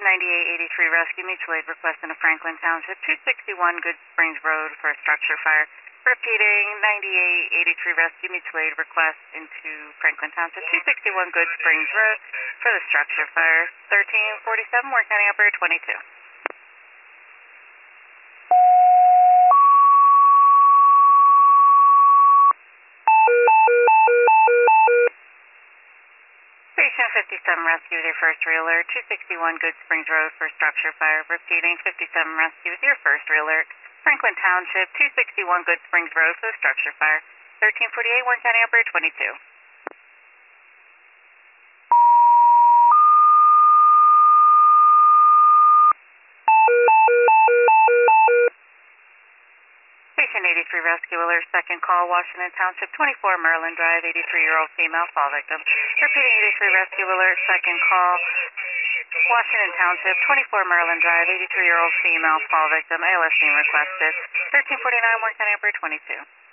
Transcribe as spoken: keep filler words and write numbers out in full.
ninety-eight eighty-three rescue mutual aid request in a Franklin Township, two sixty-one Good Springs Road for a structure fire. Repeating, ninety-eight eighty-three rescue mutual aid request into Franklin Township, two sixty-one Good Springs Road for the structure fire. thirteen forty-seven, Warren County Operator twenty-two. Station fifty-seven rescue with your first realtor, two sixty-one Good Springs Road for structure fire. Repeating, fifty-seven rescue with your first realtor, Franklin Township, two sixty-one Good Springs Road for structure fire. thirteen forty-eight, Warren County Operator twenty-two. Station eighty-three rescue alert, second call, Washington Township, twenty-four Maryland Drive, eighty-three-year-old female fall victim. Repeating, eighty-three rescue alert, second call, Washington Township, twenty-four Maryland Drive, eighty-three-year-old female fall victim. A L S team requested. thirteen forty-nine, Warren County Operator twenty-two.